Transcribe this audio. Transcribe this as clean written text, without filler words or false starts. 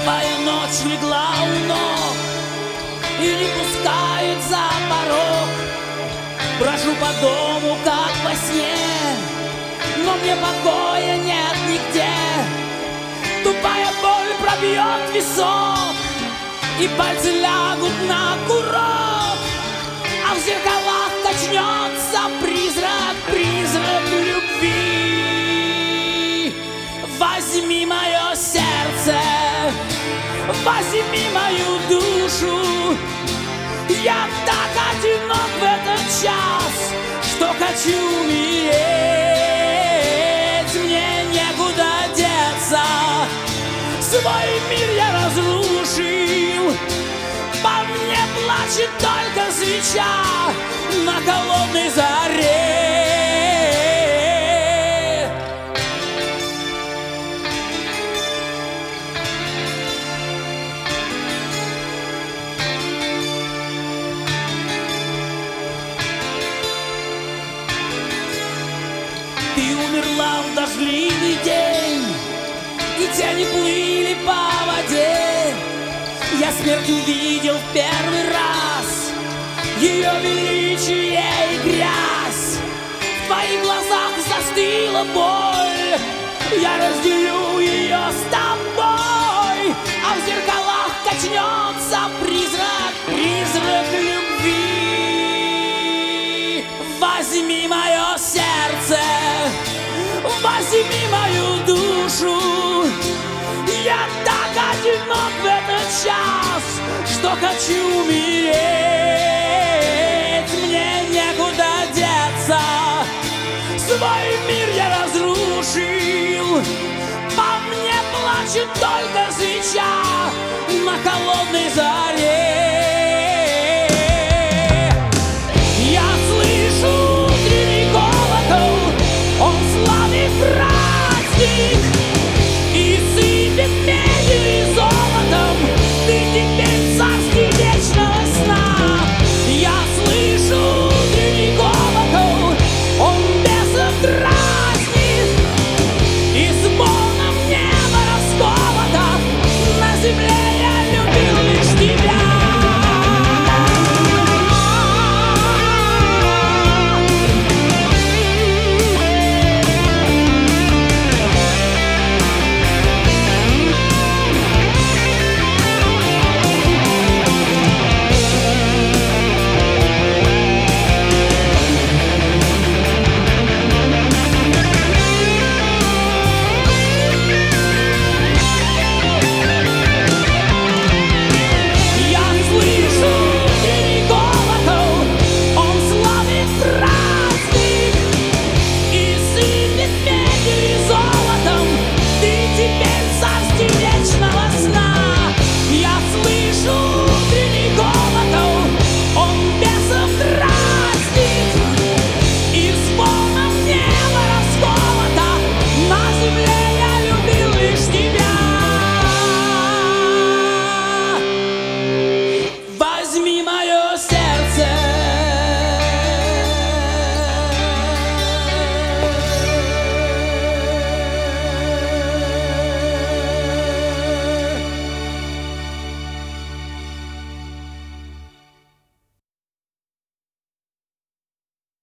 Твоя ночь легла у ног и не пускает за порог. Брожу по дому, как во сне, но мне покоя нет нигде. Тупая боль пробьет висок, и пальцы лягут на курок, а в зеркалах качнется призрак, призрак любви. Возьми мое сердце, возьми мою душу. Я так одинок в этот час, что хочу умереть. Мне некуда деться, свой мир я разрушил. По мне плачет только свеча на холодной заре. Ты умерла в дождливый день, и тени плыли по воде. Я смерть увидел в первый раз, ее величие и грязь. В твоих глазах застыла боль, я разделю ее с тобой, а в зеркалах качнется призрак, призрак любви. Возьми мое сердце, возьми мою душу. Я так одинок в этот час, что хочу умереть. Мне некуда деться, свой мир я разрушил. По мне плачет только свеча на холодной заре.